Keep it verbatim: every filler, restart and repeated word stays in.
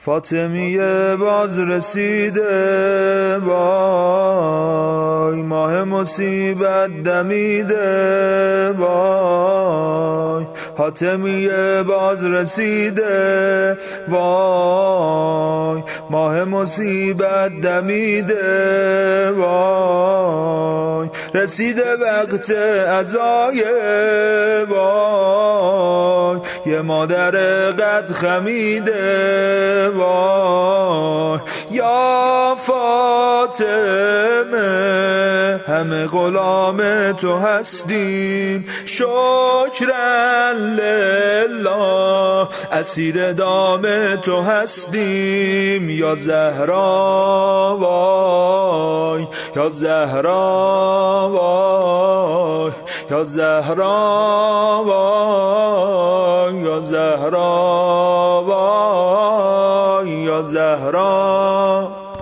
فاطمیه باز رسیده، وای ماه مصیبت دمیده، وای حاتمیه باز رسیده، وای ماه مصیبت دمیده، وای رسیده وقت عزای، وای یه مادر قد خمیده، وای یا فاطمه همه غلام تو هستیم، شکرن لله اسیر دام تو هستیم، یا زهرا وای یا زهرا وای یا زهرا وای یا زهرا وای یا زهرا.